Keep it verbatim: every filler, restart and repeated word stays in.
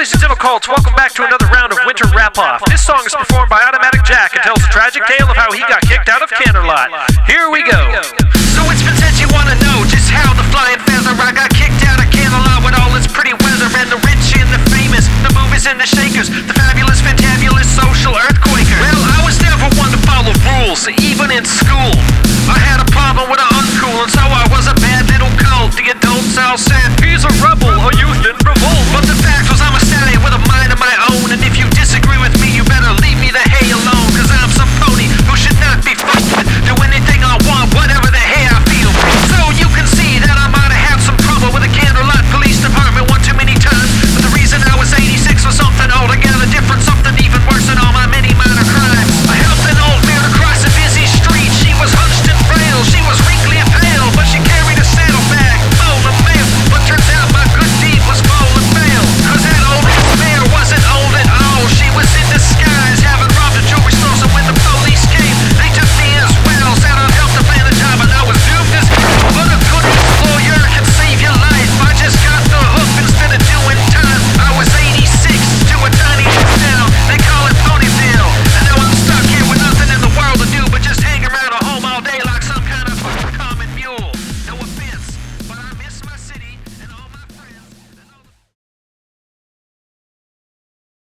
Dental Cults, welcome back to another round of Winter Wrap-Off. This song is performed by Automatic Jack and tells a tragic tale of how he got kicked out of Canterlot. Here we go. So it's been said you wanna know just how the flying feather I got kicked out of Canterlot with all its pretty weather and the